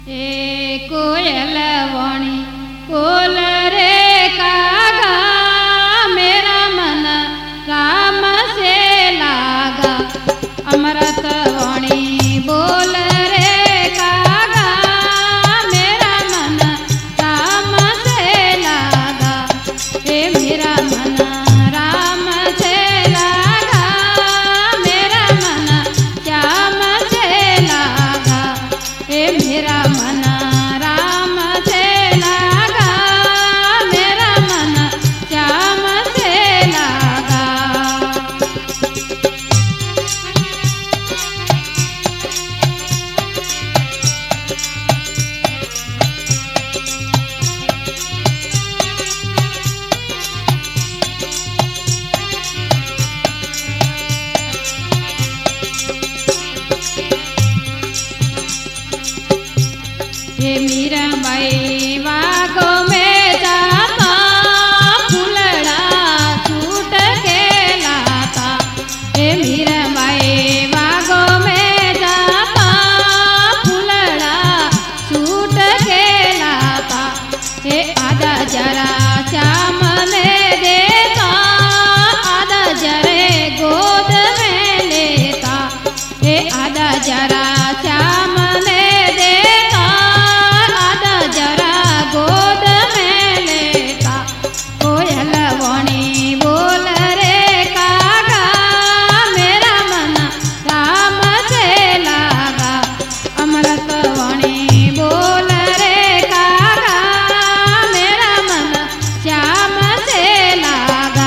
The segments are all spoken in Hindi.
ए कोयल वाणी कोल रे कागा, मेरा मन राम से लागा। अमृत वाणी बोल रे कागा, मेरा मन राम से लागा। ए मेरा मन राम से लागा, मेरा मन श्याम से लागा। ए मेरा मन राम से लागा, मेरा मन श्याम से लागा। हे मीराबाई वागो में जाता, फूलड़ा छूट के लाता। हे मीराबाई वागो में जाता, फूलड़ा छूट के लाता। हे आधा जरा श्याम ने देता, आधा जरे गोद में लेता। हे आधा जरा श्याम ने देता, आधा जरा गोद में लेता। कोयल वाणी बोल रे कागा, मेरा मन राम से लागा। अमृत वाणी बोल रे कागा, मेरा मन श्याम से लागा।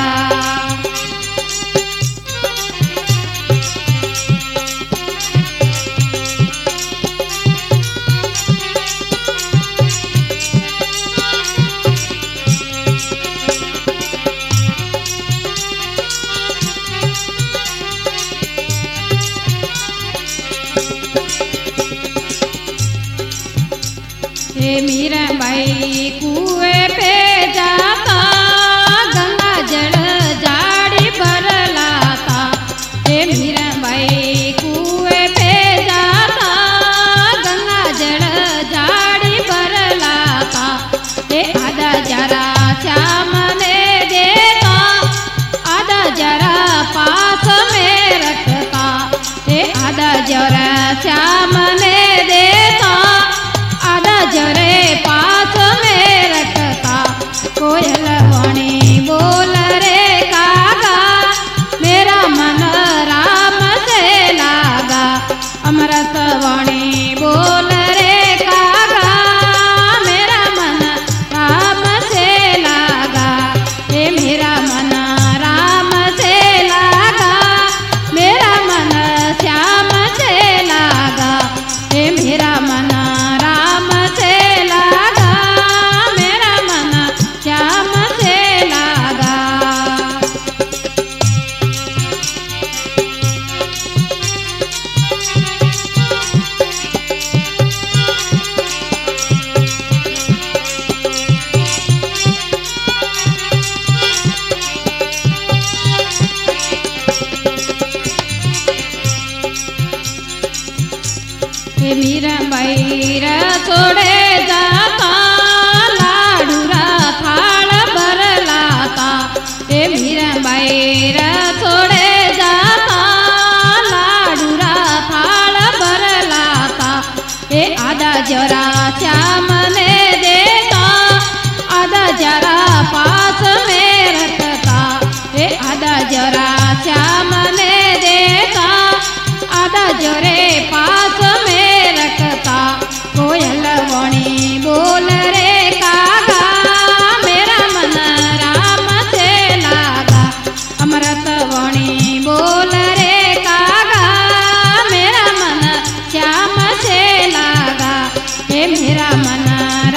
हे मीराबाई कुएं पे जाता, गंगा जल जाड़ी भर लाता। हे मीराबाई कुएं पे जाता, गंगा जल जाड़ी भर लाता। हे आधा जरा श्याम ने देता, आधा जरा पास में रखता। हे आधा जरा श्याम ने देता, आधा जरे पास में रखता। कोयल वाणी बोल रे कागा, मेरा मन राम से लागा। अमृत वाणी बोल रे कागा, मेरा मन राम से लागा। हे मेरा मन राम से लागा, मेरा मन श्याम से लागा। हे मेरा मन राम से लागा, मेरा मन श्याम से लागा। हे मीराबाई छोड़े जाता, लाडूरा थाल भर लाता। हे मीराबाई छोड़े जाता, लाडूरा थाल भर लाता। हे आधा जरा श्याम ने देता, आधा जरा पास में रखता। हे आधा जरा श्याम ने देता, आधा जरे पास में रखता। कोयल वाणी बोल रे कागा, मेरा मन राम से लागा। अमृत वाणी बोल रे कागा, मेरा मन श्याम से लागा। हे मेरा मन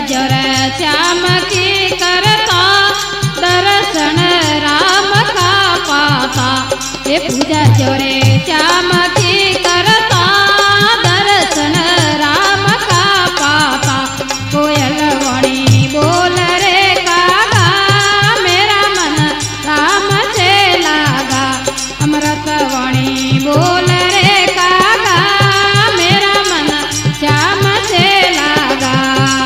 जोर श्याम की करता दर्शन राम का पाता ये पूजा जोरे श्याम की करता दर्शन राम का पाता कोयल वाणी बोल रे कागा मेरा मन राम से लागा अमृत वाणी बोल रे कागा मेरा मन श्याम से लागा।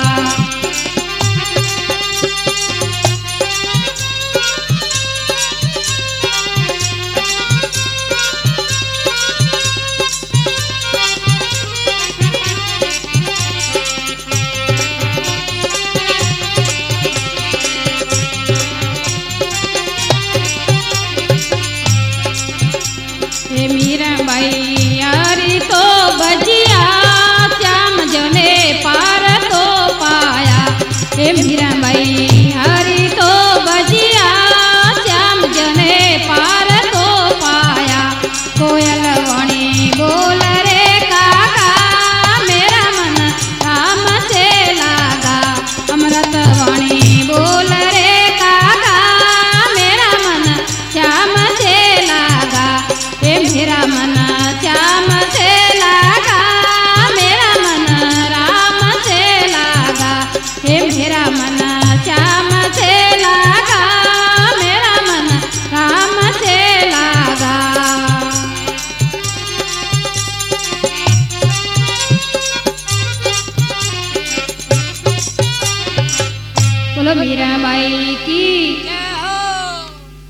मीराबाई यारी तो बजिया श्याम जने पार तो पाया हे मीराबाई यारी तो बजिया श्याम जने पार तो पाया कोयल वाणी बोल रे काका मेरा मन राम से लागा अमृत वाणी बोल रे काका मेरा मन श्याम से लागा मेरा मन श्याम से लागा मेरा मन राम से लागा हे मेरा मन श्याम से लागा मेरा मन राम से लागा। बोलो मीराबाई की